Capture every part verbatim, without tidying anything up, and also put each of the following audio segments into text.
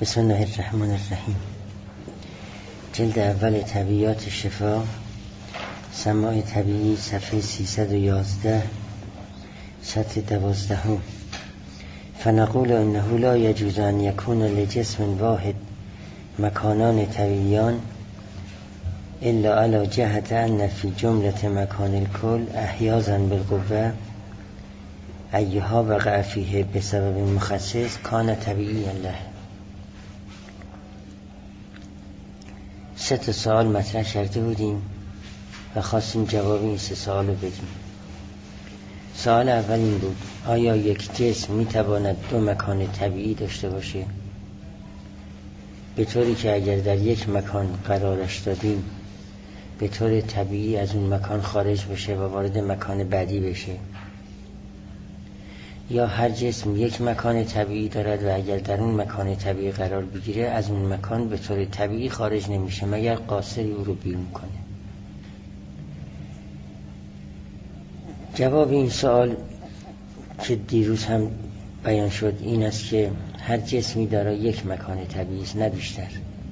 بسم الله الرحمن الرحیم. جلد اول طبیعیات شفا، سماع طبیعی، صفحه سیصد و یازده، سطر دوازدهم. فنقول انه لا يجوز ان يكون لجسم واحد مکانان طبیعیان الا على جهت ان في جملة مکان الكل احیازا بالقوه ایها وقع فیه بسبب مخصص کان طبیعی له. سه تا سوال مطرح کرده بودیم و خواستیم جواب این سه سوال رو بدیم. سوال اول این بود: آیا یک جسم میتواند دو مکان طبیعی داشته باشه؟ به طوری که اگر در یک مکان قرارش دادیم به طور طبیعی از اون مکان خارج بشه و وارد مکان بعدی بشه، یا هر جسم یک مکان طبیعی دارد و اگر در اون مکان طبیعی قرار بگیره از اون مکان به طور طبیعی خارج نمیشه مگر قاصری او رو بیرون کنه. جواب این سوال که دیروز هم بیان شد این است که هر جسمی دارای یک مکان طبیعی است، نه بیشتر.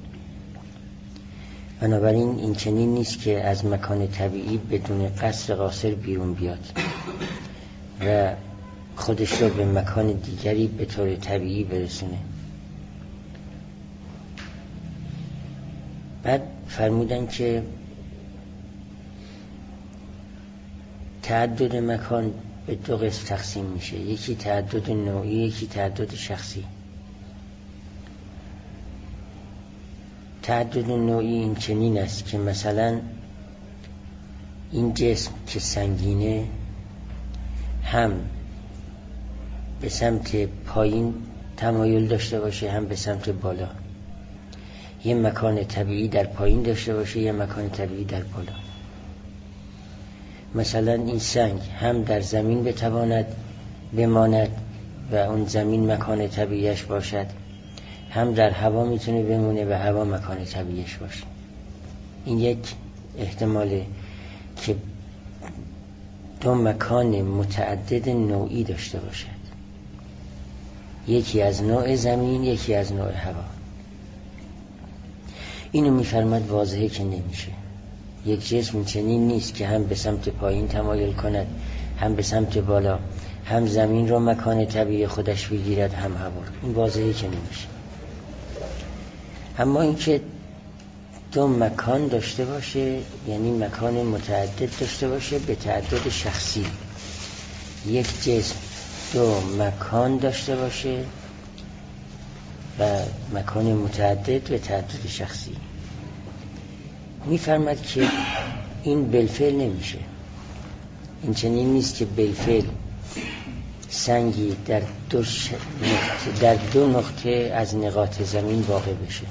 بنابراین این چنین نیست که از مکان طبیعی بدون قصد قاصر بیرون بیاد و خودش رو به مکان دیگری به طور طبیعی برسونه. بعد فرمودن که تعدد مکان به دو قسم تقسیم میشه، یکی تعدد نوعی، یکی تعدد شخصی. تعدد نوعی این چنین است که مثلا این جسم که سنگینه هم به سمت پایین تمایل داشته باشه هم به سمت بالا، یه مکان طبیعی در پایین داشته باشه یه مکان طبیعی در بالا. مثلا این سنگ هم در زمین بتواند بماند و اون زمین مکان طبیعیش باشد، هم در هوا میتونه بمونه و هوا مکان طبیعیش باشه. این یک احتماله که دو مکان متعدد نوعی داشته باشد، یکی از نوع زمین یکی از نوع هوا. اینو میفرماد واضحه که نمیشه. یک جسم چنین نیست که هم به سمت پایین تمایل کند هم به سمت بالا، هم زمین رو مکان طبیعی خودش بگیرد هم هوا. این واضحه که نمیشه. اما اینکه دو مکان داشته باشه یعنی مکان متعدد داشته باشه به تعدد شخصی، یک جسم دو مکان داشته باشه و مکان متعدد به تعدد شخصی، میفرماد که این بالفعل نمیشه. این چنین نیست که بالفعل سنگی در دو, ش... نقطه در دو نقطه از نقاط زمین واقع بشه.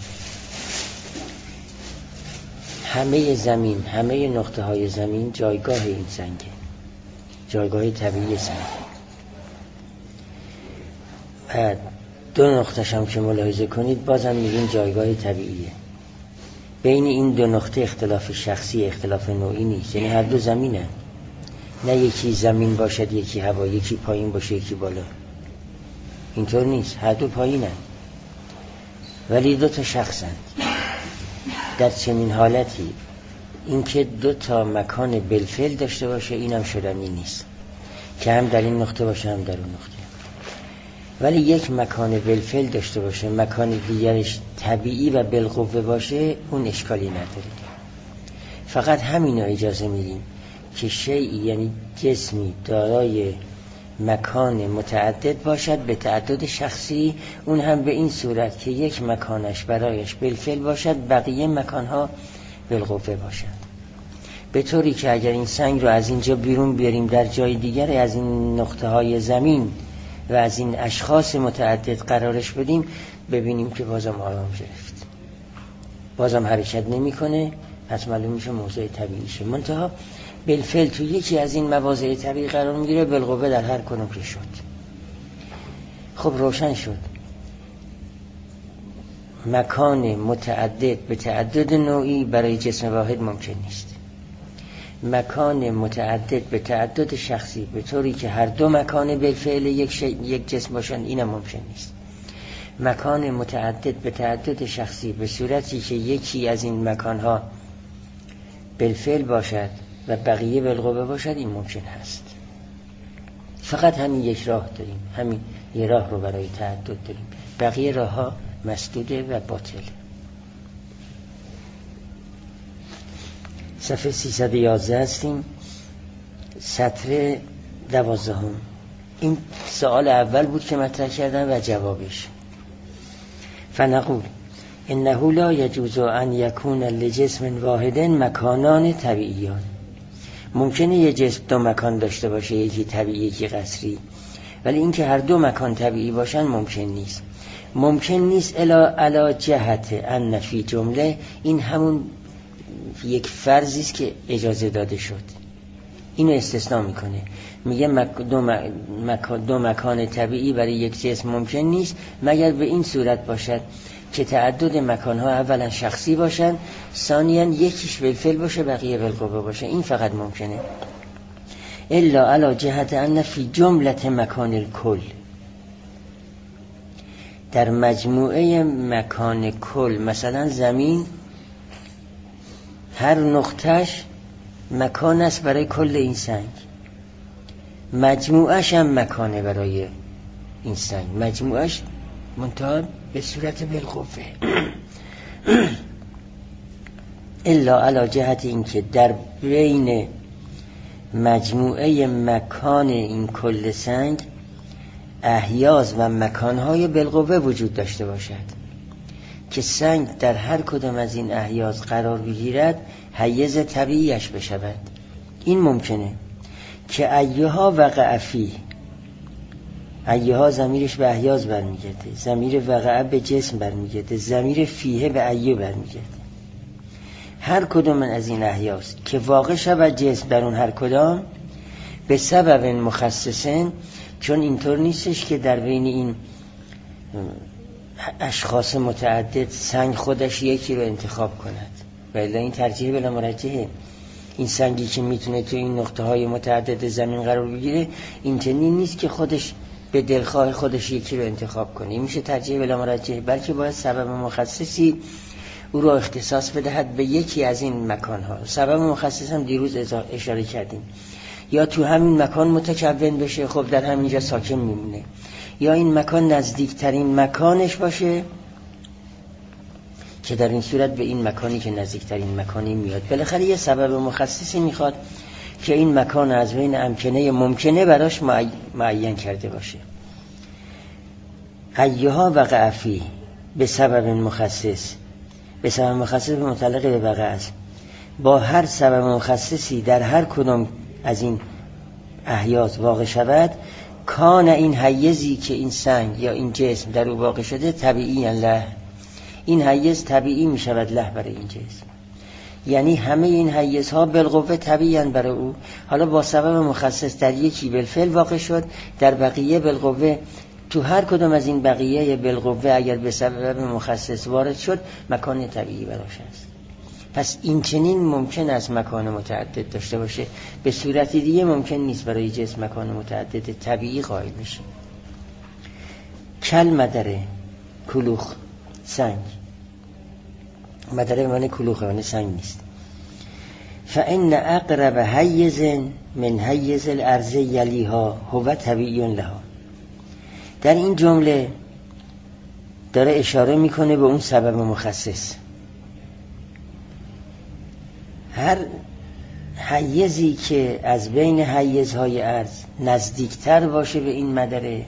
همه زمین، همه نقطه های زمین جایگاه این سنگه، جایگاه طبیعی سنگ. و دو نقطه‌ش هم که ملاحظه کنید بازم میگیم جایگاه طبیعیه. بین این دو نقطه اختلاف شخصی، اختلاف نوعی نیست، یعنی هر دو زمینه، نه یکی زمین باشد یکی هوا، یکی پایین باشه یکی بالا. اینطور نیست، هر دو پایینن ولی دو تا شخصن. در چنین حالتی اینکه دو تا مکان بالفعل داشته باشه اینم شدنی نیست که هم در این نقطه باشه هم در اون نقطه. ولی یک مکان بالفعل داشته باشه مکان دیگرش طبیعی و بالقوه باشه اون اشکالی نداره. فقط همین اجازه میدیم که شیئی یعنی جسمی دارای مکان متعدد باشد به تعدد شخصی، اون هم به این صورت که یک مکانش برایش بالفعل باشد بقیه مکانها بالقوه باشد. به طوری که اگر این سنگ رو از اینجا بیرون بیاریم در جای دیگر از این نقطه های زمین و از این اشخاص متعدد قرارش بدیم ببینیم که بازم آرام گرفت، بازم حرکت نمی کنه، پس معلوم میشه موضع طبیعیشه. منتها بالفعل تو یکی از این مواضع طبیعی قرار میگیره، بالقوه در هر کدوم که شد. خب روشن شد مکان متعدد به تعدد نوعی برای جسم واحد ممکن نیست. مکان متعدد به تعدد شخصی به طوری که هر دو مکان بالفعل یک, یک جسم باشند اینم ممکن نیست. مکان متعدد به تعدد شخصی به صورتی که یکی از این مکانها بالفعل باشد و بقیه بالقوه باشد، این ممکن هست. فقط همین یک راه داریم، همین یه راه رو برای تعدد داریم، بقیه راه ها مسدوده و باطل. صفحه سیصد و یازده هستیم، سطر دوازدهم. این سوال اول بود که مطرح کردم و جوابش. فنقول انه لا یجوز ان یکون لجسم واحد مکانان طبیعیان. ممکنه یه جسم دو مکان داشته باشه، یکی طبیعی یکی قصری، ولی اینکه هر دو مکان طبیعی باشن ممکن نیست. ممکن نیست الا علی جهت ان فی جمله، این همون یک فرضی است که اجازه داده شد، اینو استثناء میکنه، میگه مک دو, مک دو مکان طبیعی برای یک جسم ممکن نیست مگر به این صورت باشد که تعدد مکانها اولا شخصی باشن، ثانیاً یکیش بالفعل باشه بقیه بالقوه باشه. این فقط ممکنه. الا علی جهت ان فی جمله مکان الکل، در مجموعه مکان کل، مثلا زمین هر نقطهش مکان است برای کل این سنگ، مجموعش هم مکانه برای این سنگ، مجموعش منتها به صورت بالقوه. الا علی جهت این که در بین مجموعه مکان این کل سنگ احیاز و مکانهای بالقوه وجود داشته باشد که سنگ در هر کدام از این احیاز قرار بگیرد حیز طبیعیش بشود. این ممکنه که ایها وقع فی، ایها ضمیرش به احیاز برمیگرده، ضمیر وقع به جسم برمیگرده، ضمیر فیه به ایه برمیگرده. هر کدام از این احیاز که واقع شود جسم در اون هر کدام به سبب مخصصن، چون اینطور نیستش که در بین این اشخاص متعدد سنگ خودش یکی رو انتخاب کند، ولی این ترجیح بلا مرجحه. این سنگی که میتونه تو این نقطه های متعدد زمین قرار بگیره، این چنین نیست که خودش به دلخواه خودش یکی رو انتخاب کنه، این میشه ترجیح بلا مرجحه، بلکه باید سبب مخصصی او را اختصاص بدهد به یکی از این مکانها. سبب مخصص هم دیروز اشاره کردیم، یا تو همین مکان متکون بشه، خب در همینجا ساکن میمونه، یا این مکان نزدیکترین مکانش باشه که در این صورت به این مکانی که نزدیکترین مکانی میاد. بالاخره یه سبب مخصصی میخواد که این مکان از بین امکنه ممکنه براش معین کرده باشه. ایها وقع فی به سبب مخصص، به سبب مخصص متعلق به وقع است، با هر سبب مخصصی در هر کدام از این احیاز واقع شود، کان این حیزی که این سنگ یا این جسم در او واقع شده طبیعی له، این حیز طبیعی می شود له برای این جسم، یعنی همه این حیزها بالقوه طبیعی برای او. حالا با سبب مخصص در یکی بالفعل واقع شد، در بقیه بالقوه، تو هر کدام از این بقیه بالقوه اگر به سبب مخصص وارد شد مکان طبیعی براش است. پس این چنین ممکن است مکان متعدد داشته باشه، به صورت دیگه ممکن نیست برای جسم مکان متعدد طبیعی قائل بشه. کل مدره، کلوخ، سنگ، مدره به معنی کلوخه، معنی سنگ نیست. فإن اقرب حیز من حیز الارض یلیها هو طبیعی لها. در این جمله داره اشاره میکنه به اون سبب مخصص. هر حیزی که از بین حیزهای ارض نزدیکتر باشه به این مدره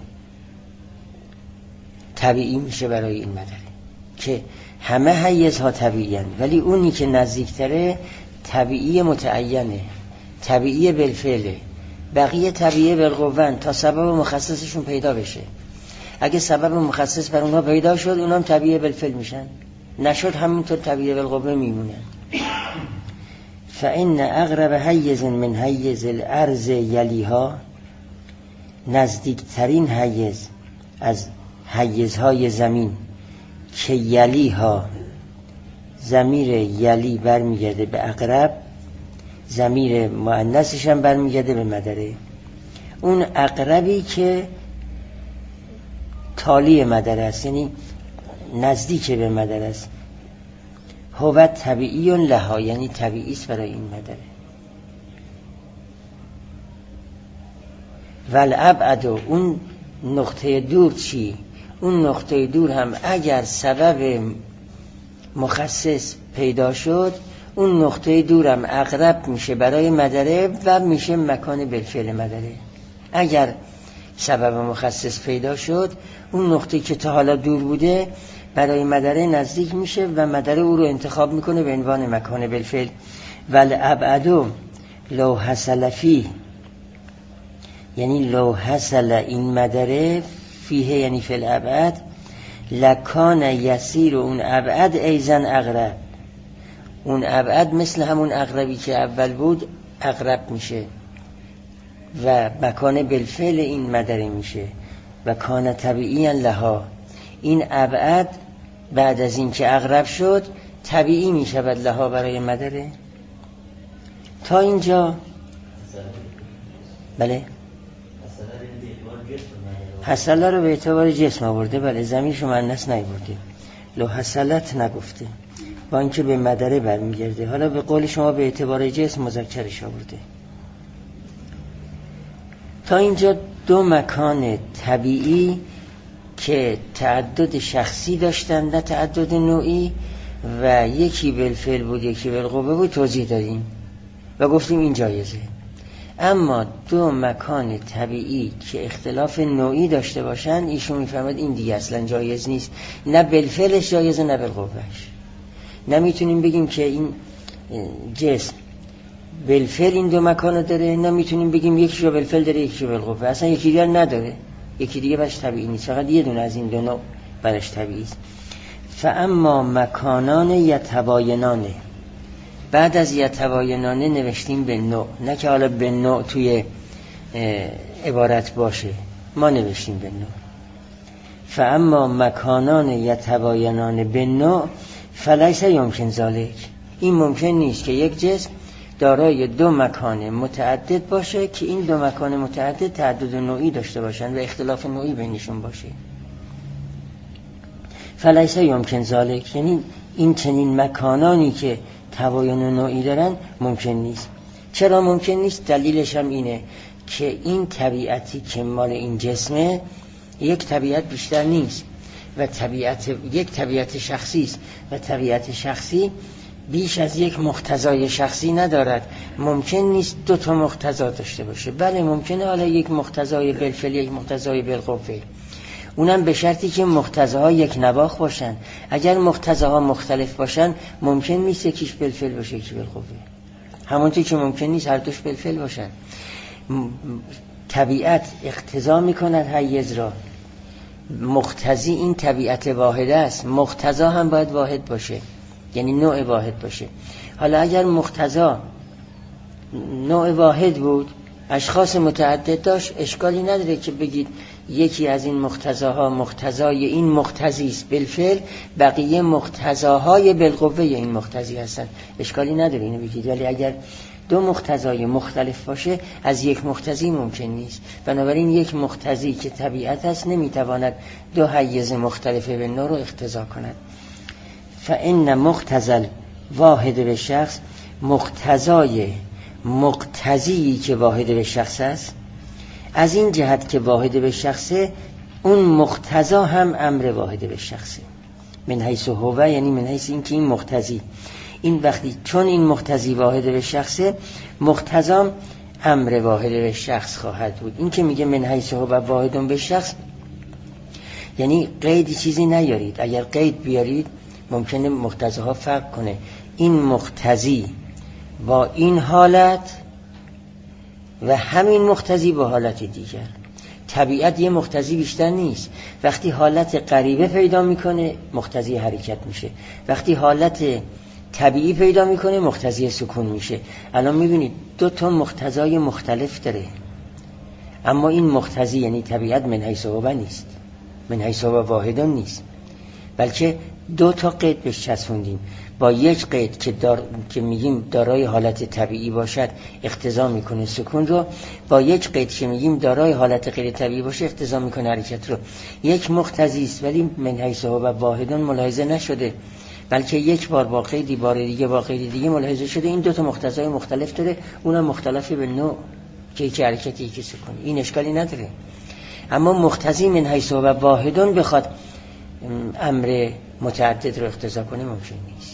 طبیعی میشه برای این مدره، که همه حیزها طبیعی هن، ولی اونی که نزدیکتره طبیعی متعینه، طبیعی بالفعله، بقیه طبیعی بالقوه، تا سبب مخصصشون پیدا بشه. اگه سبب مخصص بر اونها پیدا شد اونها هم طبیعی بالفعل میشن، نشد همینطور طبیعی بالقوه میمونن. فإن اقرب حیز من حیز الارض یلیها، نزدیکترین حیز از حیزهای زمین که یلیها، ضمیر یلی برمیگرده به اقرب، ضمیر مؤنثش هم برمیگرده به مدره. اون اقربی که تالی مدره است، یعنی نزدیک به مدره است. هو طبیعی لها، یعنی طبیعی است برای این مدره. والابعد، اون نقطه دور چی؟ اون نقطه دور هم اگر سبب مخصص پیدا شد، اون نقطه دور هم اقرب میشه برای مدره و میشه مکان بالفعل مدره. اگر سبب مخصص پیدا شد، اون نقطه که تا حالا دور بوده برای مدره نزدیک میشه و مدره او رو انتخاب میکنه به عنوان مکان بالفعل. والابعد لو حصل فیه، یعنی لو حصل این مدره فیه یعنی فی الابعد، لکان یسیر اون ابعد ایزن اقرب، اون ابعد مثل همون اقربی که اول بود اقرب میشه و مکان بالفعل این مدره میشه. و کان طبیعی لها، این ابعد بعد از این که اقرب شد طبیعی میشود لها برای مدره. تا اینجا بله حصله رو به اعتبار جسم آورده، بله ضمیرش مؤنث نیاورده، لو حصلت نگفته، با اینکه به مدره برمیگرده. حالا به قول شما به اعتبار جسم مذکرش آورده. تا اینجا دو مکان طبیعی که تعدد شخصی داشتن نه تعدد نوعی و یکی بالفعل بود یکی بالقوه بود توضیح دادیم و گفتیم این جایزه. اما دو مکان طبیعی که اختلاف نوعی داشته باشن ایشون میفهمد این دیگه اصلا جایز نیست، نه بالفعلش جایزه نه بالقوهش. نمیتونیم بگیم که این جسم بالفعل این دو مکان داره، نمیتونیم بگیم یکی رو بالفعل داره یکی رو بالقوه، اصلا یکی دیگر نداره، یکی دیگه برش طبیعی نیست، فقط یه دونه از این دو نوع برش طبیعی است. فاما مکانان یتباینانه، بعد از یتباینانه نوشتیم به نوع، نه که حالا به نوع توی عبارت باشه، ما نوشتیم به نوع. فاما مکانان یتباینان به نوع فلیس یمکن ذلک، این ممکن نیست که یک جسم دارای دو مکان متعدد باشه که این دو مکان متعدد تعدد نوعی داشته باشن و اختلاف نوعی بینشون باشه. فلیس یمکن ذلک، یعنی این چنین مکانانی که تباین نوعی دارن ممکن نیست. چرا ممکن نیست؟ دلیلش هم اینه که این طبیعتی که مال این جسمه یک طبیعت بیشتر نیست و طبیعت یک طبیعت شخصی است و طبیعت شخصی بیش از یک مقتضای شخصی ندارد. ممکن نیست دو تا مقتضا داشته باشه. بله ممکنه حالا یک مقتضای بالفعل یک مقتضای بالقوه، اونم به شرطی که مقتضاها یک نواخ باشن. اگر مقتضاها مختلف باشن ممکن نیست یکیش بالفعل باشه یکی بالقوه، همونطور که ممکن نیست هر دوش بالفعل باشن. طبیعت اقتضا میکند حیز را، مقتضی این طبیعت واحده است، مقتضا هم باید واحد باشه، یعنی نوع واحد باشه. حالا اگر مقتضا نوع واحد بود اشخاص متعدد داشت، اشکالی نداره که بگید یکی از این مقتضاها مقتضای این مقتضی است بالفعل، بقیه مقتضاهای بالقوه این مقتضی هستن، اشکالی نداره اینو بگید. ولی اگر دو مقتضای مختلف باشه از یک مقتضی ممکن نیست. بنابراین یک مقتضی که طبیعت است نمیتواند دو حیز مختلف به نوع رو اقتضا کند. فإن مقتضى واحد به شخص، مقتضای مقتضی که واحد به شخص است، از این جهت که واحد به شخصه اون مقتضا هم امر واحد به شخصه. من حیث هو، یعنی من حیث این که این مقتضی، این وقتی چون این مقتضی واحد به شخصه مقتضام امر واحد به شخص خواهد بود. این که میگه من حیث هو واحد به شخص یعنی قیدی چیزی نیارید. اگر قید بیارید ممکنه مقتضاها فرق کنه. این مقتضی با این حالت و همین مقتضی با حالت دیگر. طبیعت یه مقتضی بیشتر نیست. وقتی حالت غریبه پیدا میکنه مقتضی حرکت میشه، وقتی حالت طبیعی پیدا میکنه مقتضی سکون میشه. الان میبینید دو تا مقتضای مختلف داره، اما این مقتضی یعنی طبیعت من حیث هو نیست، من حیث هو واحدان نیست. بلکه دو تا قید بهش چسبوندیم. با یک قید که دار... که میگیم دارای حالت طبیعی باشد اقتضا میکنه سکون رو، با یک قید که میگیم دارای حالت غیر طبیعی باشه اقتضا میکنه حرکت رو. یک مقتضی است ولی من حیث هو واحدون ملاحظه نشده، بلکه یک بار با قیدی، بار دیگه با قیدی دیگه ملاحظه شده. این دو تا مقتضای مختلف داره، اونم مختلفه به نوع، که یکی حرکتی یکی سکون. این اشکالی نداره. اما مقتضی من حیث هو واحدون بخواد امر متعدد رو اقتضا کنه ممکن نیست.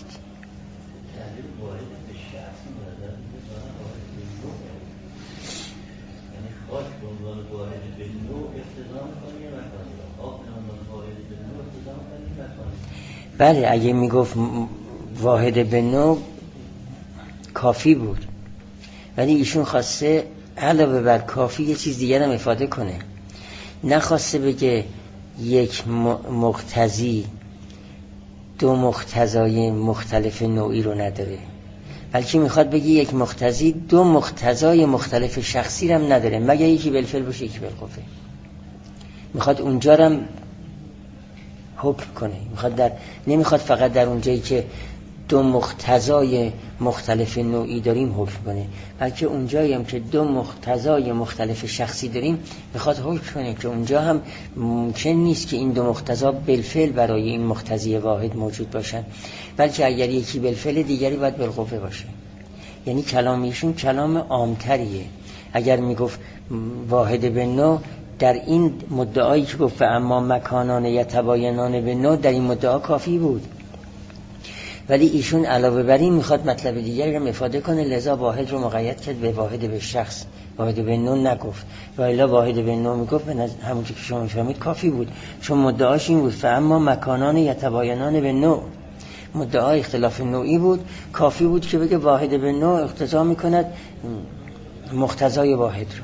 بله اگه میگفت واحد به نوع کافی بود، ولی ایشون خواسته علاوه بر کافی یه چیز دیگر هم افاده کنه. نخواسته بگه یک مقتضی دو مقتضای مختلف نوعی رو نداره، بلکه میخواد بگه یک مقتضی دو مقتضای مختلف شخصی رو هم نداره، مگه یکی بالفعل باشه یکی بالقوه. میخواد اونجا رو هم حکم کنه. میخواد در نمیخواد فقط در اونجایی که دو مقتضای مختلف نوعی داریم حکم کنه، بلکه اونجایی هم که دو مقتضای مختلف شخصی داریم میخواد حکم کنه که اونجا هم ممکن نیست که این دو مقتضا بالفعل برای این مقتضی واحد موجود باشن، بلکه اگر یکی بالفعل دیگری باید بالقوه باشه. یعنی کلامیشون کلام عامتریه. اگر میگفت واحد به نوع در این مدعایی که گفت اما مکانان یتباینان به نوع، در این مدعا کافی بود، ولی ایشون علاوه بر این میخواد مطلب دیگری رو افاده کنه، لذا واحد رو مقید کرد به واحد به شخص، واحد به نوع نگفت. و الا واحد به نوع میگفت همون که شما میفهمید کافی بود، چون مدعاش این بود اما مکانان یتباینان به نوع، مدعا اختلاف نوعی بود، کافی بود که بگه واحد به نوع اقتضا میکند مقتضای واحد رو.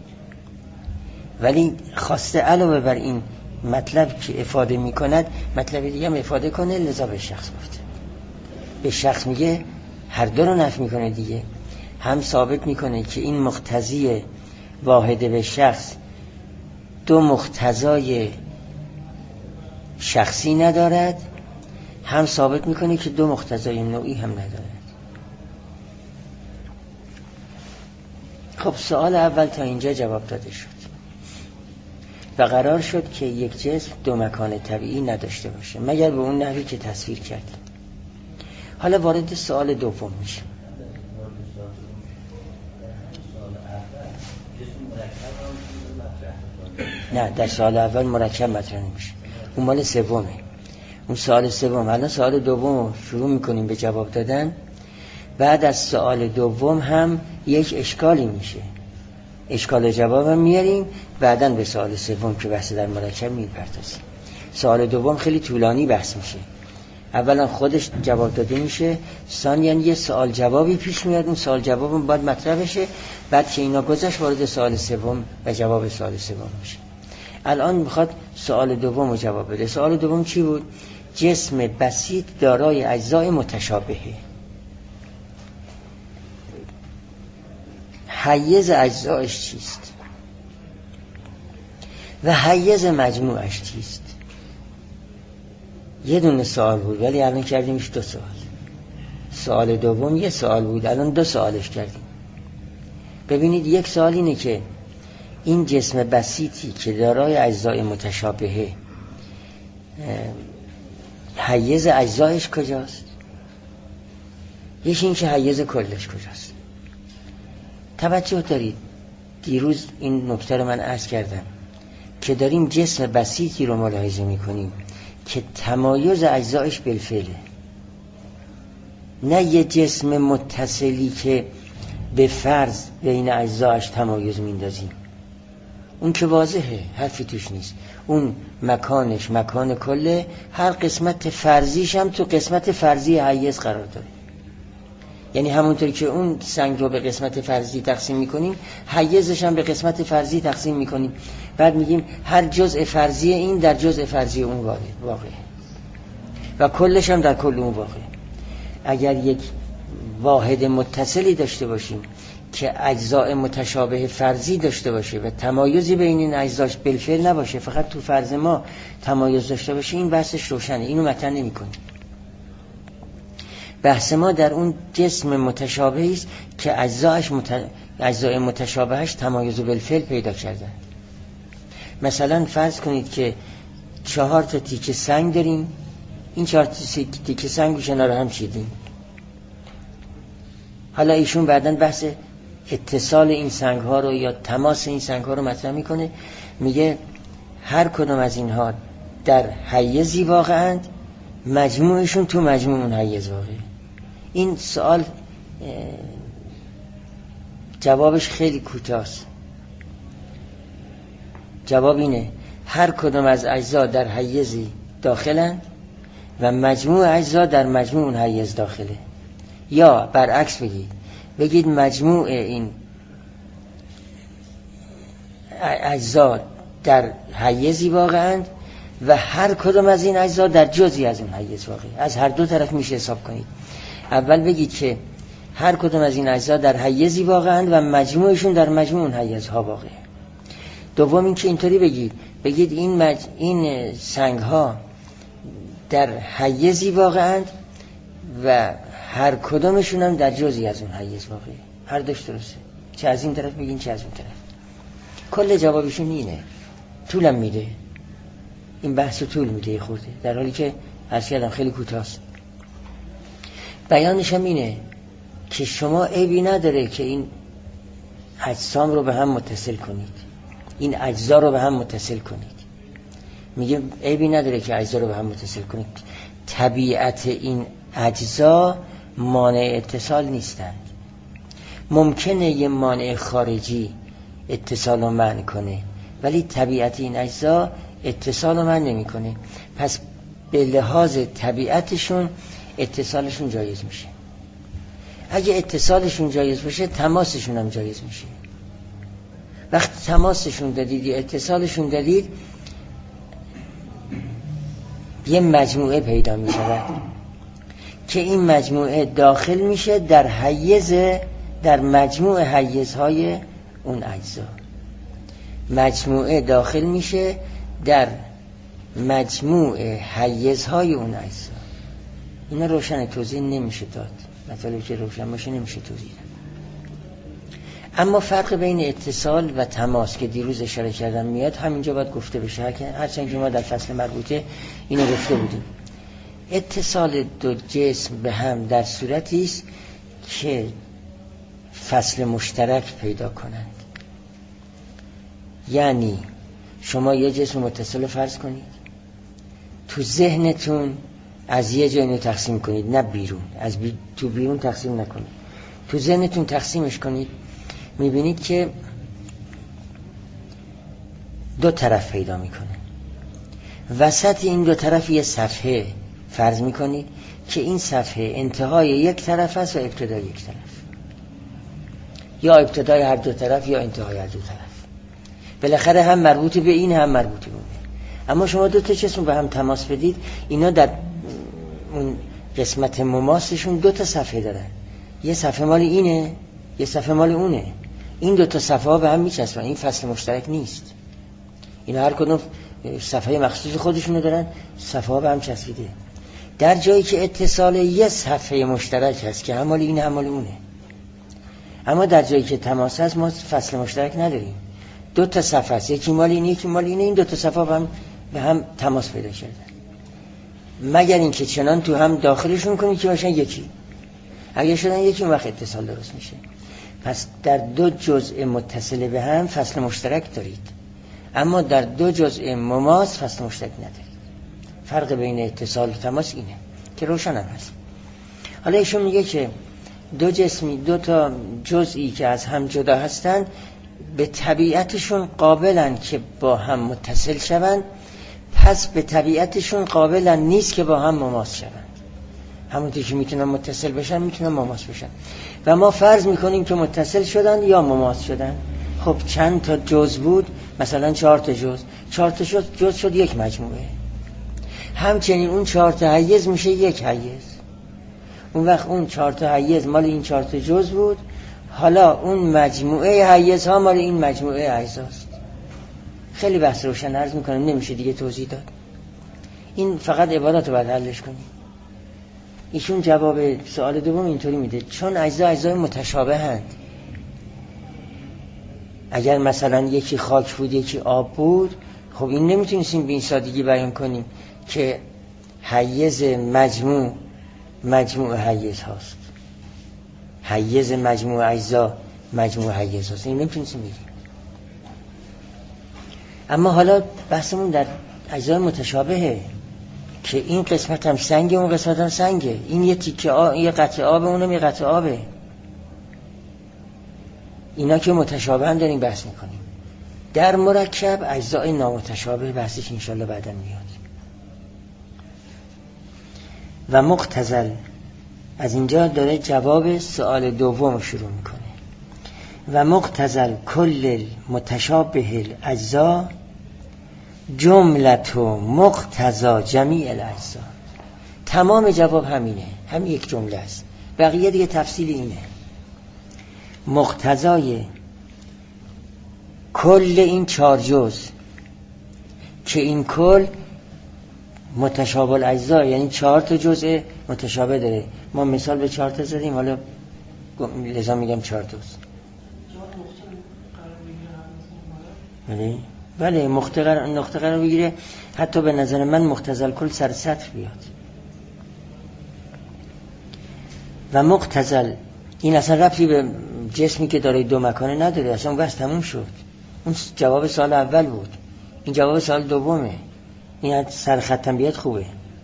ولی خواسته علاوه بر این مطلب که افاده میکند مطلب دیگه هم افاده کنه، لذا به شخص گفته. به شخص میگه هر دو رو نفی میکنه دیگه، هم ثابت میکنه که این مقتضی واحد به شخص دو مقتضای شخصی ندارد، هم ثابت میکنه که دو مقتضای نوعی هم ندارد. خب سوال اول تا اینجا جواب داده شد و قرار شد که یک جسم دو مکان طبیعی نداشته باشه مگر به اون نحوی که تصویر کردیم. حالا وارد سوال دوم میشه. نه، در سوال اول مرکب مطرح نمیشه، اون مال سومه. اون سوال سوم. حالا سوال دوم شروع میکنیم به جواب دادن. بعد از سوال دوم هم یک اشکالی میشه، اشکال جواب هم میاریم، بعدن به سوال سوم که بحث در مرکب میپردازیم. سوال دوم خیلی طولانی بحث میشه. اولا خودش جواب داده میشه، ثانیاً یه سوال جوابی پیش میاد، اون سوال جوابم باید مطرح بشه. بعد که اینا گذشت وارد سوال سوم و جواب سوال سوم میشه. الان میخواد سوال دوم رو جواب بده. سوال دوم چی بود؟ جسم بسیط دارای اجزای متشابهه، حیز اجزایش چیست و حیز مجموعش چیست؟ یه دونه سوال بود ولی الان کردیمش دو سوال. سوال دوم یه سوال بود، الان دو سوالش کردیم. ببینید یک سوال اینه که این جسم بسیطی که دارای اجزای متشابهه حیز اجزایش کجاست؟ یکی این که حیز کلش کجاست؟ توجه دارید دیروز این نکته رو من عرض کردم که داریم جسم بسیطی رو ملاحظه میکنیم که تمایز اجزایش بالفعله، نه یه جسم متصلی که به فرض بین اجزایش تمایز میندازیم. اون که واضحه، حرفی توش نیست. اون مکانش مکان کله، هر قسمت فرضیش هم تو قسمت فرضی حیز قرار داره. یعنی همونطوری که اون سنگ رو به قسمت فرضی تقسیم میکنیم، حیزش هم به قسمت فرضی تقسیم میکنیم. بعد میگیم هر جزء فرضی این در جزء فرضی اون واقعه و کلش هم در کل اون واقعه. اگر یک واحد متصلی داشته باشیم که اجزاء متشابه فرضی داشته باشه و تمایزی بین این اجزاش بالفعل نباشه، فقط تو فرض ما تمایز داشته باشه، این بحثش روشنه، اینو مطرح نمی‌کنیم. بحث ما در اون جسم متشابهی است که اجزاش مت... اجزای متشابهش تمایز بالفعل پیدا کردن. مثلا فرض کنید که چهار تا تیکه سنگ داریم، این چهار تا تیکه سنگ رو کنار هم چیدیم. حالا ایشون بعداً بحث اتصال این سنگ ها رو یا تماس این سنگ ها رو مطرح میکنه، میگه هر کدوم از اینها در حیزی واقعاً، مجموعشون تو مجموع اون حیز واقعه. این سوال جوابش خیلی کوتاست. جواب اینه هر کدوم از اجزا در حیزی داخلند و مجموع اجزا در مجموع اون حیز داخله. یا برعکس بگید، بگید مجموع این اجزا در حیزی واقعاند و هر کدوم از این اجزا در جزئی از اون حیز واقعه. از هر دو طرف میشه حساب کنید. اول بگید که هر کدوم از این اجزا در حیزی واقعاند و مجموعشون در مجموع اون حیزها واقعه. دوم این که اینطوری بگید، بگید این مج... این سنگ ها در حیزی واقعاند و هر کدومشون هم در جزئی از اون حیز واقعه. هر دوش درسته، چه از این طرف بگین چه از اون طرف. کل جوابشون اینه. طولم میده، این بحث طول میده خورده، در حالی که عرض کردم خیلی کوتاست. بیانش هم اینه که شما عیبی نداره که این اجسام رو به هم متصل کنید، این اجزا رو به هم متصل کنید. میگه عیبی نداره که اجزا رو به هم متصل کنید. طبیعت این اجزا مانع اتصال نیستند. ممکنه یه مانع خارجی اتصال رو منع کنه، ولی طبیعت این اجزا اتصال رو منع نمی کنه. پس به لحاظ طبیعتشون اتصالشون جایز میشه. اگه اتصالشون جایز باشه تماسشون هم جایز میشه. وقتی تماسشون دادید یا اتصالشون دادید، یه مجموعه پیدا میشه که این مجموعه داخل میشه در حیز، در مجموع حیزهای اون اجزا. مجموعه داخل میشه در مجموع حیزهای اون اجزا. اینا روشن توضیح نمیشه داد، مطلبی که روشن باشه نمیشه توضیح داد. اما فرق بین اتصال و تماس که دیروز اشاره کردم میاد، همینجا باید گفته بشه، هرچند که ما در فصل مربوطه اینو گفته بودیم. اتصال دو جسم به هم در صورتی است که فصل مشترک پیدا کنند. یعنی شما یه جسم متصل فرض کنید، تو ذهنتون از یه جایی رو تقسیم کنید، نه بیرون، از بی... تو بیرون تقسیم نکنید، تو ذهنتون تقسیمش کنید، میبینید که دو طرف پیدا میکنه. وسط این دو طرف یه صفحه فرض میکنید که این صفحه انتهای یک طرف است و ابتدای یک طرف، یا ابتدای هر دو طرف یا انتهای هر دو طرف. بالاخره هم مربوط به این هم مربوط به اون. اما شما دو تا جسم به هم تماس بدید، اینا در اون قسمت مماسشون دو تا صفحه دارن، یه صفحه مال اینه یه صفحه مال اونه. این دو تا صفحه ها به هم میچسبن، این فصل مشترک نیست. اینا هر کدوم صفحه مخصوص خودشونو دارن، صفحه ها به هم چسبیده. در جایی که اتصال یه صفحه مشترک هست که هم مال این هم مال اونه. اما در جایی که تماس هست ما فصل مشترک نداریم، دو تا صفحه است، یکی مال این یکی مال اینه. این دو تا صفحه به هم به هم تماس پیدا کردن، مگر اینکه چنان تو هم داخلشون کنید که باشن یکی. اگه شدن یکی اون وقت اتصال درست میشه. پس در دو جزء متصل به هم فصل مشترک دارید، اما در دو جزء مماس فصل مشترک ندارید. فرق بین اتصال و تماس اینه که روشن هم هست. حالا ایشون میگه که دو جسمی، دو تا جزئی که از هم جدا هستن، به طبیعتشون قابلن که با هم متصل شوند، پس به طبیعتشون قابلن نیست که با هم مماس شوند. همونطور که میتونن متصل بشن میتونن مماس بشن، و ما فرض میکنیم که متصل شدن یا مماس شدن. خب چند تا جزء بود؟ مثلا چهار تا جزء، چهار تا جزء جزء شد یک مجموعه. همچنین اون چهار تا حیز میشه یک حیز. اون وقت اون چهار تا حیز مال این چهار تا جزء بود، حالا اون مجموعه حیزها مال این مجموعه اجزاست. خیلی بحث روشن عرض میکنم، نمیشه دیگه توضیح داد. این فقط عبارات رو باید حلش کنیم. ایشون جواب سوال دوم اینطوری میده چون اجزا اجزای متشابه هند. اگر مثلا یکی خاک بود یکی آب بود، خب این نمیتونستیم به این سادگی بیان کنیم که حیز مجموع مجموع حیز هاست، حیز مجموع اجزا مجموع حیز هاست. این نمیتونستیم بگیم. اما حالا بحثمون در اجزای متشابهه که این قسمت هم سنگه اون قسمت هم سنگه، این یه تیکه آب، یه قطعه آبه اونم یه قطعه آبه. اینا که متشابه هم داریم بحث میکنیم. در مرکب اجزای نامتشابه بحثش انشالله بعدا میاد. و مختزل از اینجا داره جواب سوال دوم شروع میکنه. و مختزل کل متشابه الاجزا جملت و مقتضا جمیع الاجزا. تمام جواب همینه، هم یک جمله است، بقیه دیگه تفصیل اینه. مقتضای کل این چهار جز که این کل متشابه الاجزا، یعنی چهار تا جزء متشابه داره. ما مثال به چهار تا زدیم، حالا لذا میگم چهار تاست. بله بله مختقر نقطه قرار بگیره. حتی به نظر من مختزل کل سر سطح بیاد. و مختزل این اصلا ربطی به جسمی که داره دو مکانه نداره، اصلا بس تموم شد. اون جواب سال اول بود، این جواب سال دومه. این سر ختم بیاد خوبه.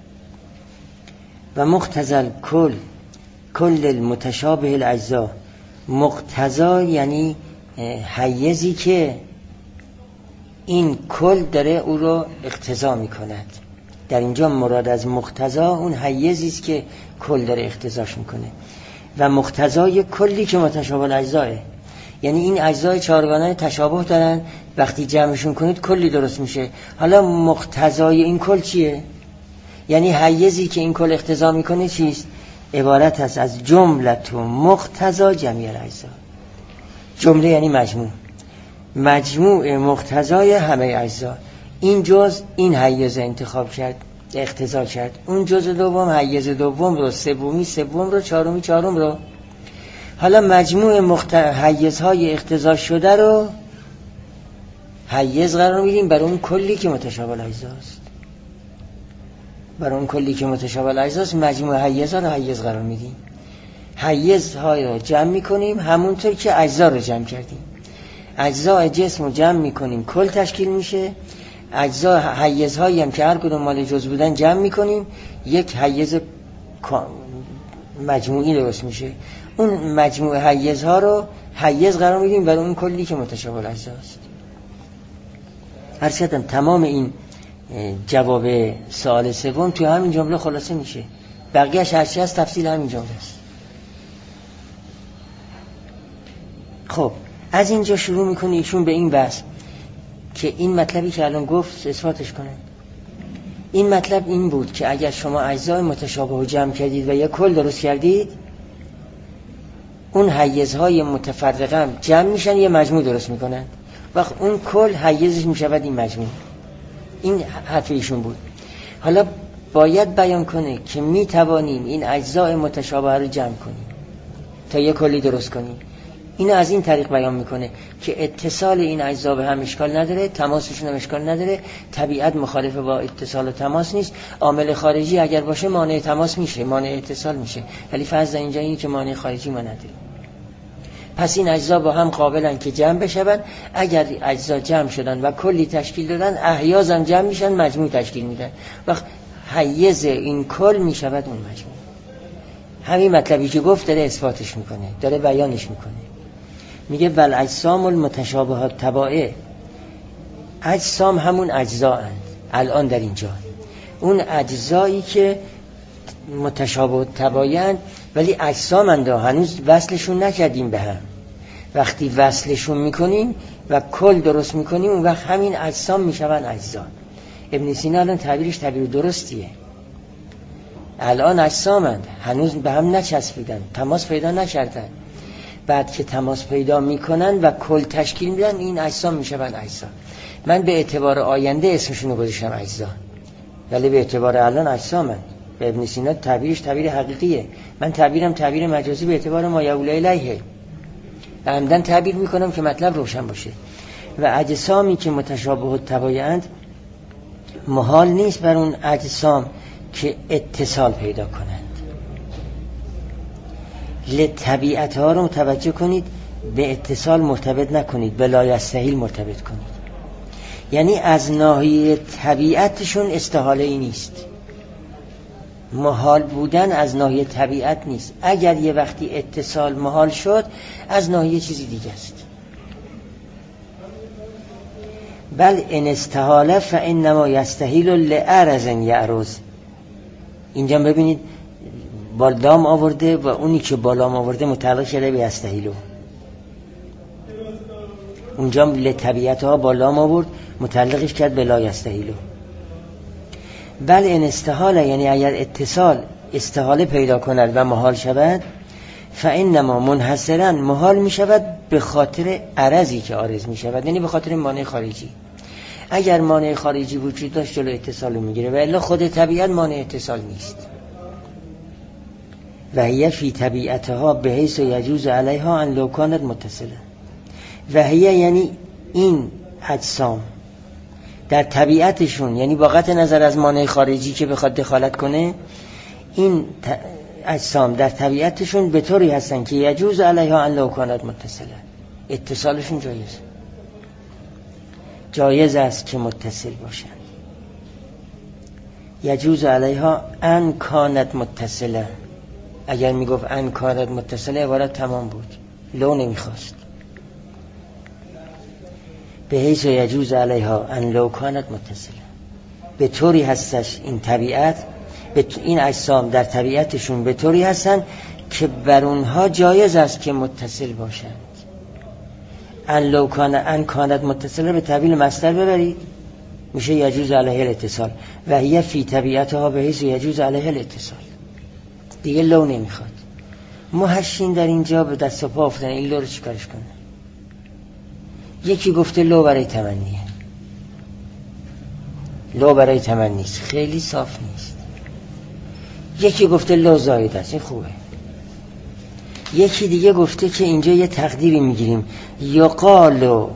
و مختزل کل کل المتشابه الاجزا. مقتضا یعنی حیزی که این کل داره او رو اقتضا می کند. در اینجا مراد از مقتضا اون حیزی است که کل داره اقتضاش میکنه. و مقتضای کلی که متشابه الاجزاه، یعنی این اجزای چهارگانه تشابه دارن، وقتی جمعشون کنید کلی درست میشه. حالا مقتضای این کل چیه؟ یعنی حیزی که این کل اقتضا میکنه چیست؟ عبارت است از جملت و مقتضا جمیع الاجزا. جمله یعنی مجموع، مجموع مقتضای همه اجزا. این جز این حیز انتخاب کرد، اقتضا کرد، اون جز دوم حیز دوم رو، سومی سوم رو، چهارمی چهارم رو. حالا مجموع مخت... حیزهای اقتضا شده رو حیز قرار میدیم برای اون کلی که متشابه الاجزاست. برای اون کلی که متشابه الاجزاست مجموع حیزها رو حیز قرار میدیم. حیزهای رو جمع میکنیم همونطور که اجزا رو جمع کردیم. اجزای جسم رو جمع میکنیم کل تشکیل میشه. اجزا حیزهایی هم که هر کدوم مال جز بودن جمع میکنیم یک حیز مجموعی درست میشه. اون مجموع حیزها رو حیز قرار میدیم برای اون کلی که متشابه الاجزاست. هر شدم تمام این جواب سوال سوم توی همین جمله خلاصه میشه. بقیه‌اش هرچی از تفصیل همین جمله است. خب از اینجا شروع میکنه ایشون به این بحث که این مطلبی که الان گفت اثباتش کنه. این مطلب این بود که اگر شما اجزای متشابه رو جمع کردید و یک کل درست کردید، اون حیزهای متفرقه هم جمع میشن یه مجموع درست میکنن. وقت اون کل حیزش میشود این مجموع. این حرف ایشون بود. حالا باید بیان کنه که میتوانیم این اجزای متشابه رو جمع کنیم تا یه کلی درست کنیم. اینو از این طریق بیان میکنه که اتصال این اجزا به هم اشکال نداره، تماسشون هم اشکال نداره، طبیعت مخالف با اتصال و تماس نیست. عامل خارجی اگر باشه مانع تماس میشه، مانع اتصال میشه، ولی فرض اینجا اینه که مانع خارجی ما نداره. پس این اجزا با هم قابلن که جمع بشون. اگر اجزا جمع شدن و کلی تشکیل دادن، احیاز هم جمع میشن مجموع تشکیل میدن. وقت حیز این کل میشود اون مجموع. همین مطلبی که گفت داره اثباتش میکنه، داره بیانش میکنه. میگه بل اجسام المتشابهات تبائه. اجسام همون اجزا هستند. الان در اینجا اون اجزایی که متشابه تباین ولی اجسام هستند، هنوز وصلشون نکردیم به هم. وقتی وصلشون میکنیم و کل درست میکنیم اون وقت همین اجسام میشون اجزا. ابن سینا الان تعبیرش تعبیر درستیه. الان اجسام هستند، هنوز به هم نچسبیدن، تماس پیدا نکردن، بعد که تماس پیدا میکنن و کل تشکیل میدن، این اجسام میشوند اجزا. من به اعتبار آینده اسمشونو گذاشتم اجزا، ولی به اعتبار الان اجسامن. به ابن سینا تعبیرش تعبیر حقیقیه، من تعبیرم تعبیر مجازی به اعتبار ما یقول الیه. عمدن تعبیر میکنم که مطلب روشن باشه. و اجسامی که متشابه الطبایع‌اند، محال نیست بر اون اجسام که اتصال پیدا کنند. لطبیعت ها رو متوجه کنید، به اتصال مرتبط نکنید، به لا یستحیل مرتبط کنید. یعنی از ناحیه طبیعتشون استحاله ای نیست. محال بودن از ناحیه طبیعت نیست. اگر یه وقتی اتصال محال شد، از ناحیه چیزی دیگه است. بل ان استحاله فانما یستحیل لعرض یعرض. اینجا ببینید بالام آورده و اونی که بالام آورده متعلق شده به یستحیلو. اونجا لطبیعت ها بالام آورد، متعلقش کرد به لا یستحیلو. بل ان استحاله، یعنی اگر اتصال استحاله پیدا کند و محال شود، فانما منحصرا محال می شود به خاطر عرضی که عارض می شود، یعنی به خاطر مانع خارجی. اگر مانع خارجی وجود داشت جلو اتصال رو می گیره، و الا خود طبیعت مانع اتصال نیست. و هی فی طبیعتها به حیث یجوز علیها ان لو کانت متصله. و هی یعنی این اجسام در طبیعتشون، یعنی با قطع نظر از مانع خارجی که بخواد دخالت کنه، این اجسام در طبیعتشون به طوری هستن که یجوز علیها ان لو کانت متصله. اتصالشون جایز جایز است که متصل باشن. یجوز علیها ان کانت متصله. اگر میگفت ان کانت متصله، عبارت تمام بود، لو نمیخواست. به حیث یجوز علیها ان لو کانت متصله، به طوری هستش این طبیعت، این اجسام در طبیعتشون به طوری هستن که بر اونها جایز است که متصل باشند. ان لو کان ان کانت متصله به تعبیل مصدر ببرید، میشه یجوز علیه الاتصال. و هی فی طبیعتها به حیث یجوز علیه الاتصال. دیگه لو نمیخواد. محشین در اینجا به دست و پا افتادن، این لو رو چیکارش کنه؟ یکی گفته لو برای تمنیه، لو برای تمنی است، خیلی صاف نیست. یکی گفته لو زاید است، این خوبه. یکی دیگه گفته که اینجا یه تقدیری میگیریم، یقالو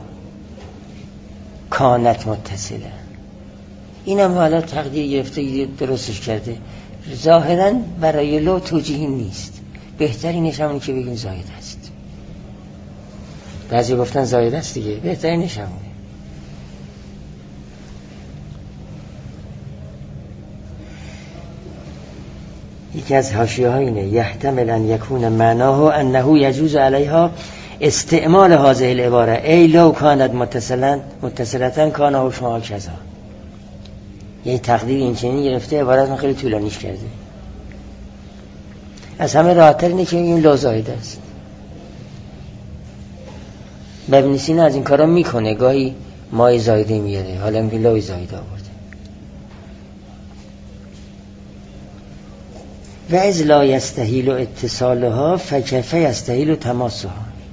کانت متصله. اینم حالا تقدیر گرفته درستش کرده، ظاهراً برای لو توجیهی نیست. بهترینش همونی که بگیم زاید است. بعضی گفتن زاید است دیگه، بهترینش همونه. یکی از حاشیه ها اینه، یحتمل ان یکون معناه انه یجوز علیها استعمال هذه العباره ای لو کانت متصلا متصلتن کانه شما کذا. یه تقدیر این چنین گرفته، عبارت من خیلی طولانیش کرده. از همه راحت‌تر اینه که این لو زاید است. ابن سینا از این کارا میکنه، گاهی مای زایده میاره، حالا میگه لوی زایده آورده. و از لا یستحیل اتصالها فکیف یستحیل تماسها.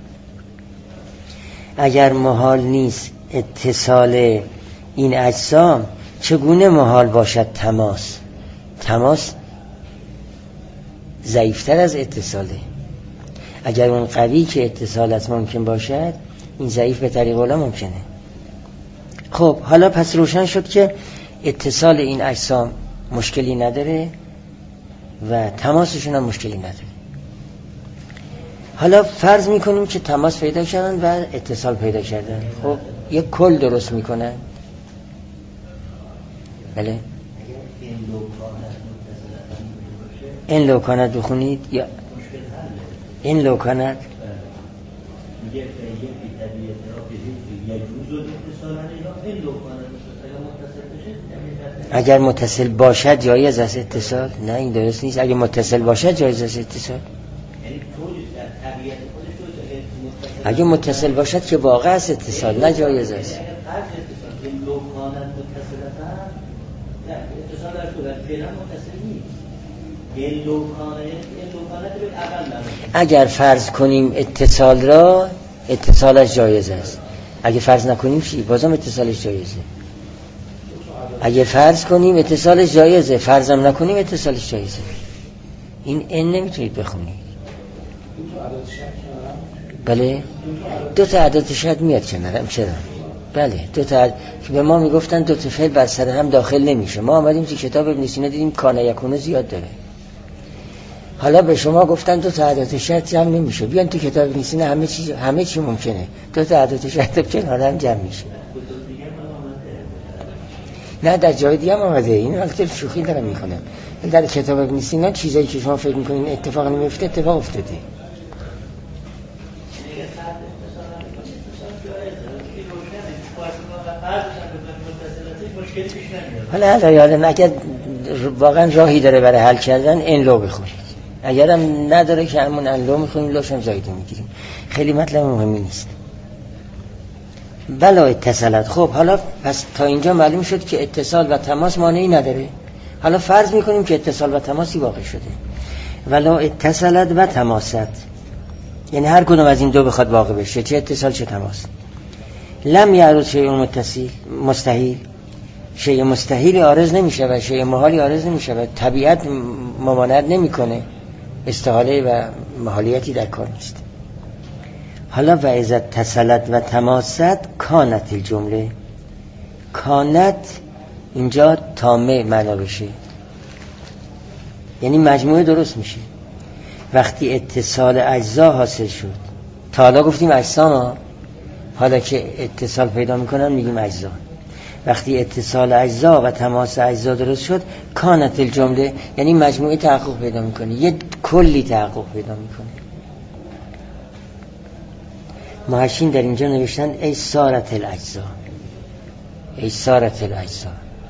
اگر محال نیست اتصال این اجسام، چگونه محال باشد تماس؟ تماس ضعیفتر از اتصاله. اگر اون قوی که اتصالت ممکن باشد، این ضعیف به طریق اولا ممکنه. خب حالا پس روشن شد که اتصال این اجسام مشکلی نداره و تماسشون هم مشکلی نداره. حالا فرض میکنیم که تماس پیدا کردن و اتصال پیدا کردن، خب یک کل درست میکنن. بله این لوکانت بخونید، یا این لوکانت اگر متصل باشد جایز است اتصال. نه این درست نیست. اگر متصل باشد جایز است اتصال. اگر متصل باشد که واقع است اتصال، نه جایز است. اگر فرض کنیم اتصال را، اتصالش جایز است. اگه فرض نکنیم چی؟ بازم اتصالش جایزه. اگه فرض کنیم اتصالش جایزه، فرضم نکنیم اتصالش جایزه. این این نمیتونید بخونید. بله دو تا عدد شد میاد کنارم. چرا؟ بله دو تا عدد که به ما میگفتن دو تا فعل بر سر هم داخل نمیشه. ما آمدیم تو کتاب ابن سینا دیدیم کان یکون زیاد داره. حالا به شما گفتن دو تا عدد شد جمع نمیشه. بیان تو کتاب ابن سینا همه چی همه چی ممکنه. دو تا عدد شد کنار هم جمع میشه. نه در جای دیگه هم آمده. این البته شوخی دارم میکنم. در کتاب ابن سینا چیزایی که شما فکر میکنین اتفاق نمیفته اتفاق افتاده. حالا حالا یادم اگر واقعا راهی داره برای حل کردن این لو بخونید. اگرم نداره که همون ان لو میخونیم لوش هم زایده میگیریم. خیلی مطلب مهمی نیست. بلا اتصالت. خب حالا پس تا اینجا معلوم شد که اتصال و تماس مانعی نداره. حالا فرض میکنیم که اتصال و تماسی واقع شده. ولا اتصالت و تماست، یعنی هر کدوم از این دو بخواد واقع بشه، چه اتصال چه تماس. لم یعرض شیء متصل مستحیل، شیء مستحیل عارض نمیشه و شیء محالی عارض نمیشه و طبیعت ممانعت نمیکنه. استحاله و محالیتی در کار نیست. حالا و اذا اتصلت و تماست کانت الجمله. کانت اینجا تامه معنا بشه، یعنی مجموعه درست میشه وقتی اتصال اجزا حاصل شد. تا حالا گفتیم اجسام، حالا که اتصال پیدا میکنن میگیم اجزا. وقتی اتصال اجزا و تماس اجزا درست شد کانت الجمله، یعنی مجموعه تحقق پیدا میکنه، یه کلی تحقق پیدا میکنه. محشین در اینجا نوشتن ای سارت الاجزا، ای سارت الاجزا.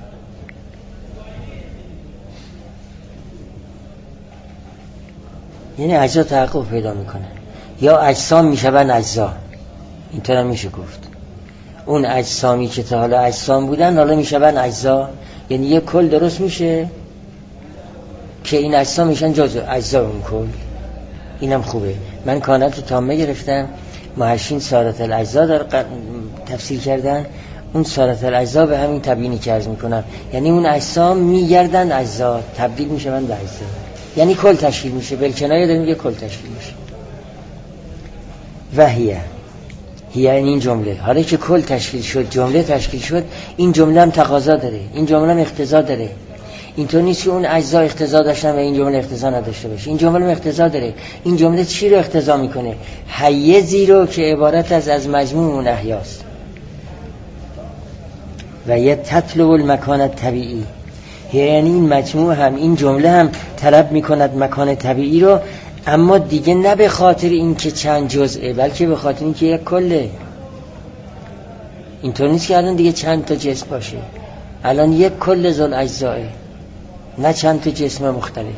یعنی اجزا تحقق پیدا میکنن یا اجسام میشون اجزا. اینطور هم میشه گفت اون اجسامی که تا حالا اجسام بودن حالا میشون اجزا، یعنی یک کل درست میشه که این اجسام میشن جزء اجزا اون کل. اینم خوبه. من کانت رو تامه گرفتم، محشین سارت الاجزا در تفسیر کردن. اون سارت الاجزا به همین تبیینی که عرض میکنم، یعنی اون اجسام میگردن اجزا، تبدیل میشن به اجزا، یعنی کل تشکیل میشه. بالکنایه داریم یه کل تشکیل میشه. و هیه هیه این جمله. حالا که کل تشکیل شد، جمله تشکیل شد، این جمله هم تقاضا داره، این جمله هم اقتضا داره. اینطور نیست که اون اجزا اقتضا داشتن و این جمله اقتضا نداشته باشه. این جمله هم اقتضا داره. این جمله چی رو اقتضا میکنه؟ حیزی رو که عبارت از از مجموع اون احیاست. و یه تطلب المکان طبیعی، یعنی این مجموع هم این جمله هم طلب میکند مکان طبیعی رو، اما دیگه نه به خاطر این که چند جزئه، بلکه به خاطر این که یک کله. اینطور نیست که الان دیگه چند تا جسم باشه، الان یک کل ذل اجزاه، نه چند تا جسم مختلف،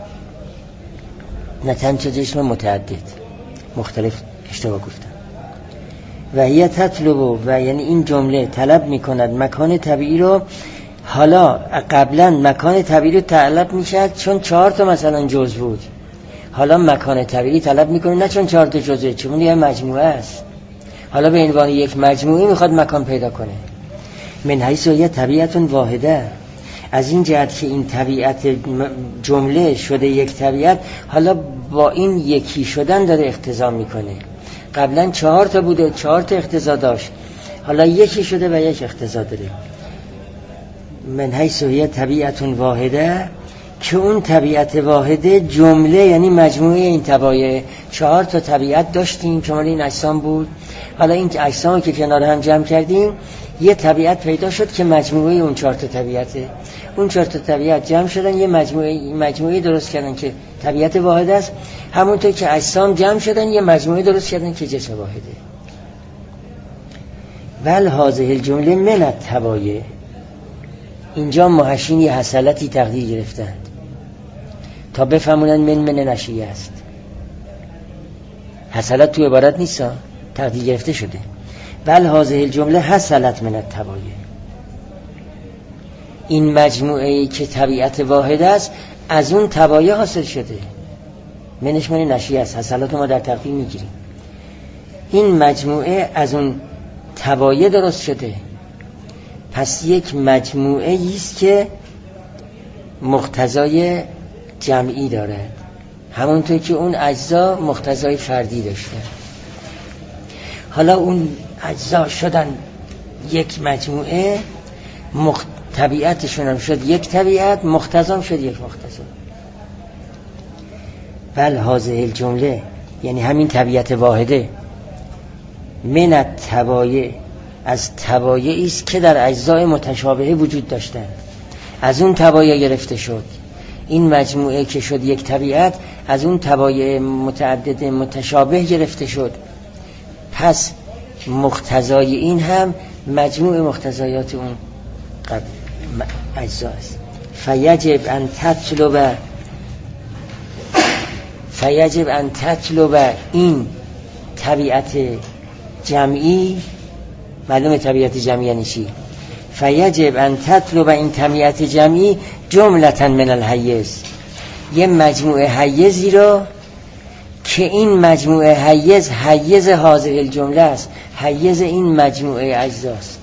نه چند تا جسم متعدد مختلف. اشتباه گفتم. و هی تطلب، و یعنی این جمله طلب میکند مکان طبیعی رو. حالا قبلا مکان طبیعی رو طلب میشد چون چهار تا مثلا جزء بود، حالا مکان طبیعی طلب میکنه نه چون چهار تا جزء، چون یه مجموعه است. حالا به عنوان یک مجموعه میخواد مکان پیدا کنه. من حیث یه طبیعت واحده، از این جهت که این طبیعت جمله شده یک طبیعت، حالا با این یکی شدن داره اقتضا میکنه. قبلا چهار تا بوده، چهار تا اقتضا داشت، حالا یکی شده و یک اقتضا داره. من حیث یه طبیعت واحده، که اون طبیعت واحده جمله یعنی مجموعه این طبایع. چهار تا طبیعت داشتیم که مال این اجسام بود، حالا این اجسام که کنار هم جمع کردیم یه طبیعت پیدا شد که مجموعه اون چهار تا طبیعته. اون چهار تا طبیعت جمع شدن یه مجموعه مجموعه درست کردن که طبیعت واحد است. همونطور که اجسام جمع شدن یه مجموعه درست کردن که جسم واحده. ول هذه الجمله من الطبایع. اینجا محشین یه حصلتی تقدیر گرفتند تا بفهمونن من من نشیه است. حصلت تو عبارت نیست، تقدیر گرفته شده. بل هذه الجمله حصلت من الطبایع. این مجموعه ای که طبیعت واحد است از اون تبایه حاصل شده، منش من نشیه است، حاصلات ما در تقویم میگیریم. این مجموعه از اون تبایه درست شده، پس یک مجموعه ایست که مقتضای جمعی دارد، همونطور که اون اجزا مقتضای فردی داشته. حالا اون اجزا شدن یک مجموعه، مخ... طبیعتشون هم شد یک طبیعت، مقتضا شد یک مقتضا. بل هذه الجمله، یعنی همین طبیعت واحده، من التبایع، از تبایعی است که در اجزای متشابهه وجود داشتند، از اون تبایع گرفته شد. این مجموعه که شد یک طبیعت از اون تبایع متعدد متشابه گرفته شد، پس مقتضای این هم مجموع مقتضیات اون اجزا است. فیجب ان تطلب فیجب ان تطلب این طبیعت جمعی، معلومه طبیعت جمعی یعنی چی؟ فیجب ان تطلب این طبیعت جمعی جملة من الحیز، یه مجموعه حیزی رو که این مجموعه حیز حیز هذه الجمله است، حیز این مجموعه اجزاست.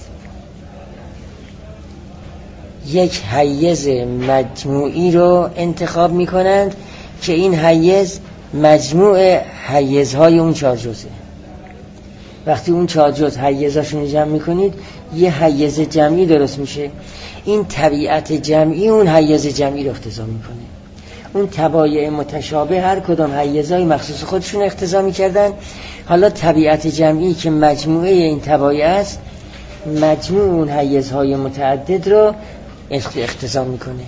یک حیز مجموعی رو انتخاب میکنند که این حیز مجموع حیزهای اون چهار جزه. وقتی اون چهار جز حیزاشون جمع میکنید یه حیز جمعی درست میشه. این طبیعت جمعی اون حیز جمعی رو اقتضا میکنه. اون تبایع متشابه هر کدام حیزهای مخصوص خودشون اقتضا میکردن، حالا طبیعت جمعی که مجموعه این تبایع است مجموع اون حیزهای متعدد رو اقتضا میکنه.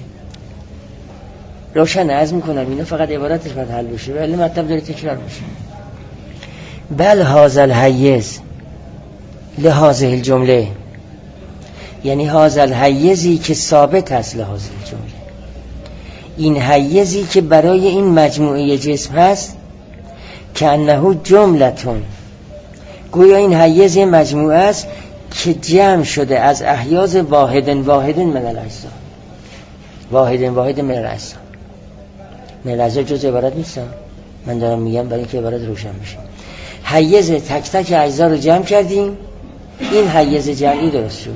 روشن عرض میکنم اینا فقط عبارتش باید حل بشه ولی مطلب داره تکرار بشه. بل هذا الحیز لهذه الجمله، یعنی هذا الحیزی که ثابت است لهذه الجمله، این حیزی که برای این مجموعه جسم هست، که انه جملتون، گویا این حیز مجموعه است که جمع شده از احیاز واحدن واحدن من الاجزا، واحدن واحد من الاجزا. من الاجزا جز عبارت نیستم، من دارم میگم برای اینکه عبارت روشن بشه. حیز تک تک اجزا رو جمع کردیم، این حیز جمعی درست شد.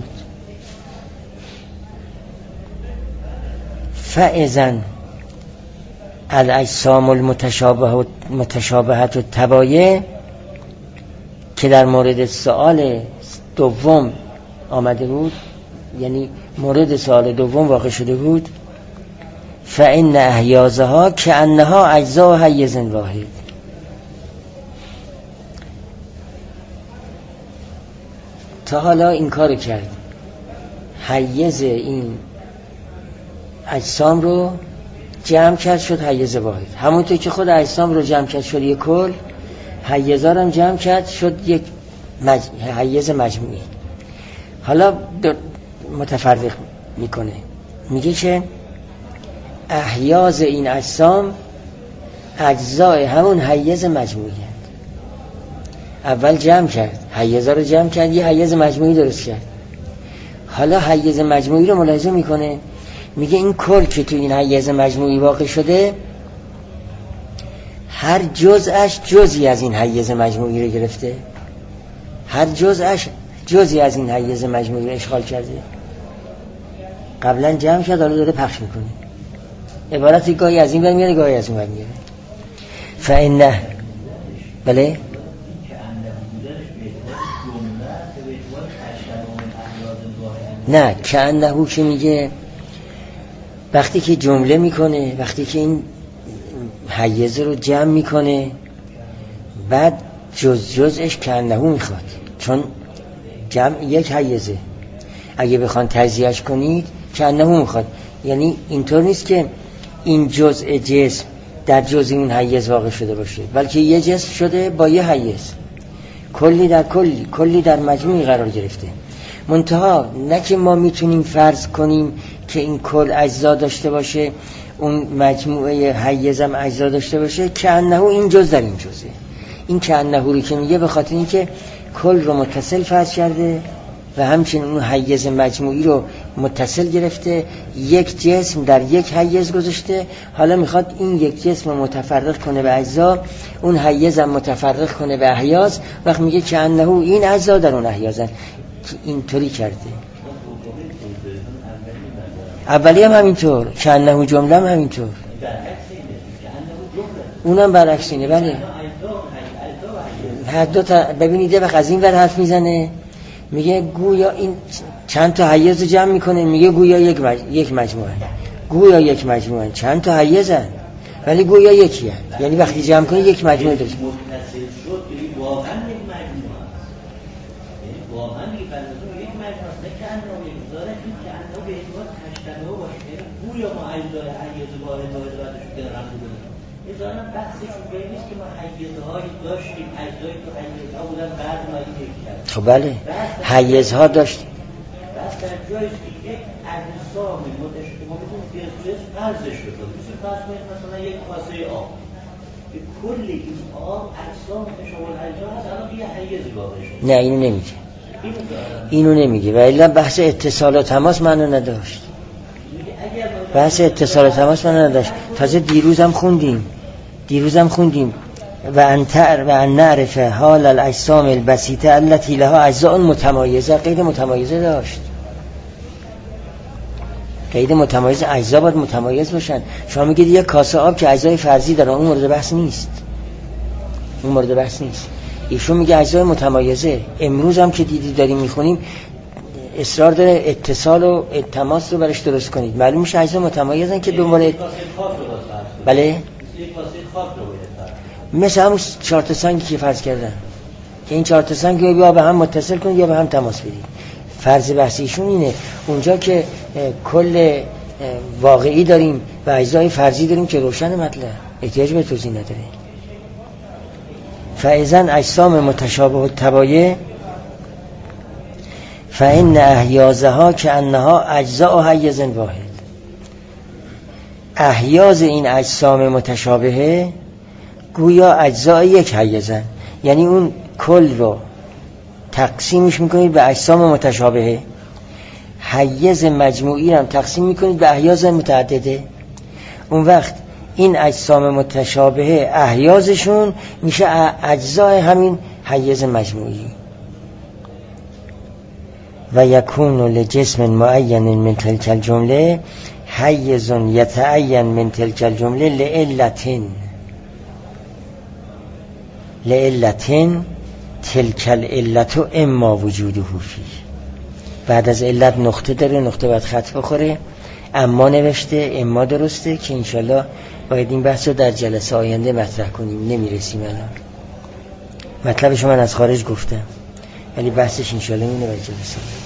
فاذن الاجسام المتشابهه متشابهت التبایع که در مورد سوال دوم آمده بود، یعنی مورد سوال دوم واقع شده بود، فإن احیازها کأنها اجزاء حیز واحد. تا حالا این کار کرد، حیز این اجسام رو جمع کرد شد حیز واحد، همونطور که خود اجسام رو جمع کرد شد یک کل، حیزا رو جمع کرد شد یک مج... حیز مجموعی. حالا متفرق میکنه، میگه که احیاز این اجسام اجزای همون حیز مجموعی هست. اول جمع کرد، حیزا رو جمع کرد، یه حیز مجموعی درست کرد. حالا حیز مجموعی رو ملاحظه میکنه، میگه این کل که تو این حیز مجموعی واقع شده، هر جزءش جزئی از این حیز مجموعی رو گرفته، هر جزءش جزئی از این حیز مجموعی رو اشغال کرده. قبلا جمع کرد، حالا داره پخش میکنه. عبارتی گاهی از این ور میاره، گاهی از اون ور میاره. فإنه بله نه کأنه که میگه وقتی که جمله میکنه، وقتی که این حیزه رو جمع میکنه، بعد جز جزش کأنه میخواد، چون جمع یک حیزه، اگه بخوان تجزیهش کنید کأنه میخواد. یعنی اینطور نیست که این جزء جسم در جزء اون حیز واقع شده باشه، بلکه یه جسم شده با یه حیز، کلی در کلی، کلی در مجموعی قرار گرفته. منتها نه که ما میتونیم فرض کنیم که این کل اجزا داشته باشه، اون مجموعه حیزم اجزا داشته باشه، که انه این جز در این جزه. این که انه رو که میگه به خاطر اینکه کل رو متصل فرض کرده و همچنین اون حیز مجموعی رو متصل گرفته، یک جسم در یک حیز گذاشته، حالا میخواد این یک جسم متفرق کنه به اجزا، اون حیز هم متفرق کنه به احیاز. وقت میگه که انه این اجزا در اون احیازن، که اینطوری کرده. اولی هم همینطور، که انه جمله هم همینطور، اونم برعکس اینه. بله هر دو تا ببینید یه وقت از این ور حرف میزنه میگه گویا این چند تا حیز رو جمع میکنه، میگه گویا یک مج... یک مجموعه، گویا یک مجموعه، چند تا حیزن ولی گویا یکی هست. یعنی وقتی جمع کنی یک مجموعه داره. ازانا بحثش اونجایی نیست که ما حیزهایی داشتیم، اجزایی تو حیزها بودن بعد ما این یک کرد. خب بله حیزها داشتیم. بس در جاییست که یک اجسام متشکل ما میتونیم که از فرضش رو کنیم. مثل فرض کنید مثلا یک کاسه آب که کل این آب اجسام متشابه الاجزا هست، الان یه حیزی واقع شد. نه اینو نمیگه، اینو نمیگه و الا بحث اتصال و تماس منو نداشت. بحث اتصال و تماس منو نداشت. تازه دیروزم خوندیم دیروزم خوندیم و انتر و ان نعرف حال الاجسام البسیطه التي لها اجزاء متمایزه. قید متمایزه داشت، قید متمایزه، اجزا باید متمایز باشن. شما میگید یک کاسه آب که اجزای فرضی داره، اون مورد بحث نیست، اون مورد بحث نیست. ایشون میگه اجزای متمایزه. امروز هم که دیدی داریم میخونیم اصرار داره اتصال و تماس رو برش درست کنید. معلوم میشه اجزا متمایزن که دنبال بله مثل همون چهار تا سنگی که فرض کردن که این چهار تا سنگ یا به هم متصل کنید یا به هم تماس بدید. فرض بحثیشون اینه اونجا که کل واقعی داریم و اجزای فرضی داریم که روشن مطلب، احتیاج به توضیح نداره. فاذن اجسام متشابه التبایع فإن احیازها كأنها اجزاء حیز واحد. احیاز این اجسام متشابهه گویا اجزای یک حیزن، یعنی اون کل رو تقسیمش میکنید به اجسام متشابهه، حیز مجموعی هم تقسیم میکنید به احیاز متعدده. اون وقت این اجسام متشابهه احیازشون میشه اجزای همین حیز مجموعی. و یکون لجسم معین من تلک الجمله حیز یتعین من تلک الجمله لعلتن لعلتن تلک العلت اما وجوده فیه. بعد از علت نقطه داره، نقطه باید خط بخوره، اما نوشته، اما درسته که انشالله باید این بحث رو در جلسه آینده مطرح کنیم. نمیرسیم الان، مطلبش من از خارج گفتم ولی بحثش انشالله اینه در جلسه.